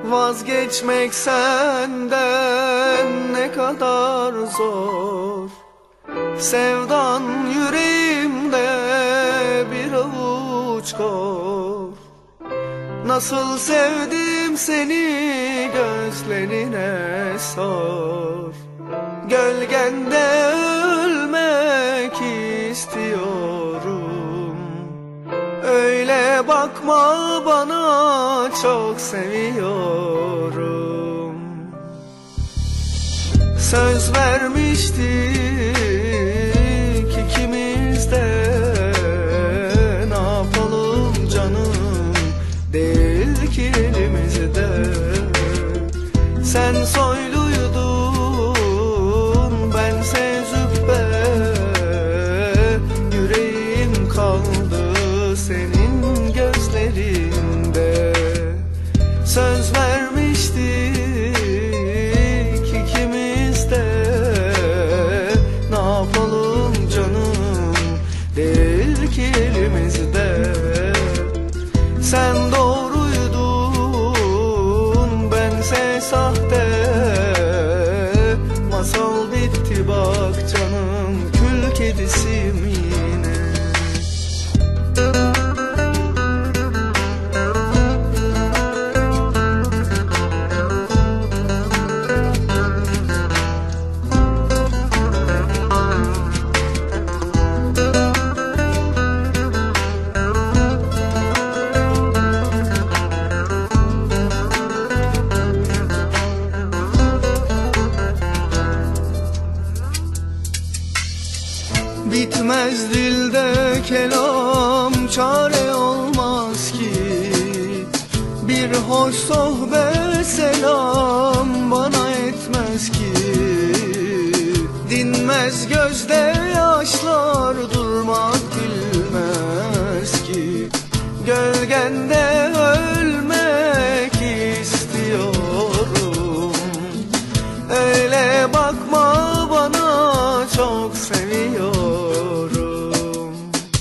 Vazgeçmek senden ne kadar zor. Sevdan yüreğimde bir avuç kor. Nasıl sevdim seni gözlerine sor. Gölgende ölmek istiyorum. Öyle bakma bana, çok seviyorum. Söz vermiştik ikimiz de, ne yapalım canım, değil ki elimizde. Sen soyluydun, bense züppe, yüreğim kaldı senin gözlerinde. Söz vermiştik ikimiz de, ne yapalım canım, değil ki elimizde. Sen doğruydun, bense sahte, masal bitti bak canım, kül kedisiyim yine. Bitmez dilde kelam, çare olmaz ki. Bir hoş sohbet selam bana etmez ki. Dinmez gözde yaşlar, durmak bilmez ki. Gölgende ölmek istiyorum. Öyle bakma bana, çok seviyorum.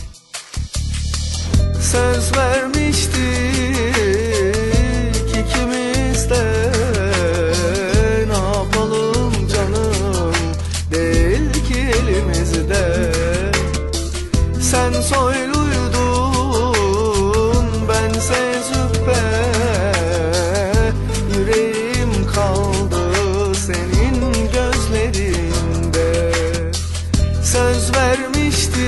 Söz vermiştik ikimiz de, ne yapalım canım, değil ki elimizde. Sen soyluydun, bense züppe, yüreğim kaldı senin gözlerinde. Söz vermiştik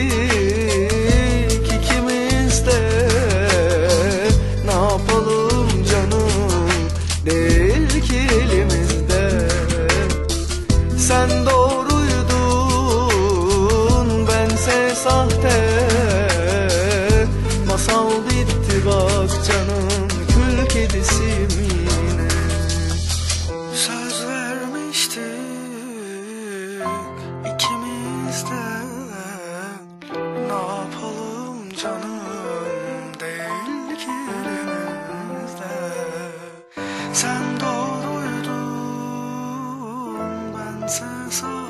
ikimiz de, ne yapalım canım, değil ki elimizde. Sen doğruydun, bense sahte, masal bitti bak canım, kül kedisiyim yine. Söz vermiştik ikimiz de, ne yapalım canım, değil ki elimizde. Sen doğruydun, bense sahte,